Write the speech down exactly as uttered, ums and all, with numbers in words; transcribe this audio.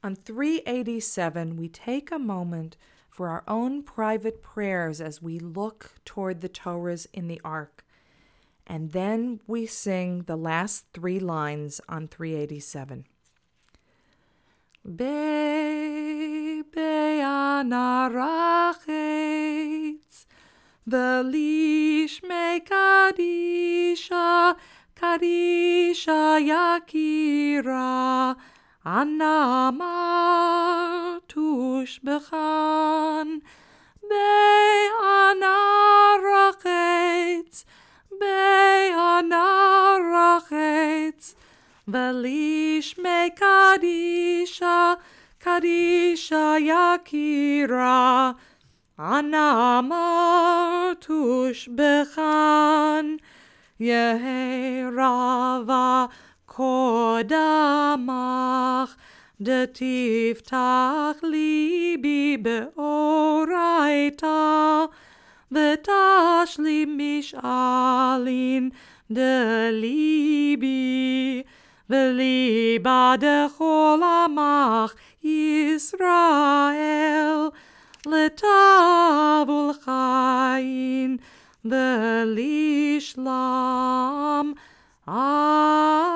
On three eighty-seven, we take a moment for our own private prayers as we look toward the Torahs in the Ark. And then we sing the last three lines on three eighty-seven. Be, be anarachetz, velish me kadisha, kadisha yakira, anamar tush bechan, be anarachetz, be anarachetz, velish me kadisha, kadisha yakira, anamar tush bechan, yehe rava kodamach, detiftach libi beoraita, v'tashlim mishalin de libi, v'liba dechol amach Yisrael, letavul chayin v'lishlam. Amen.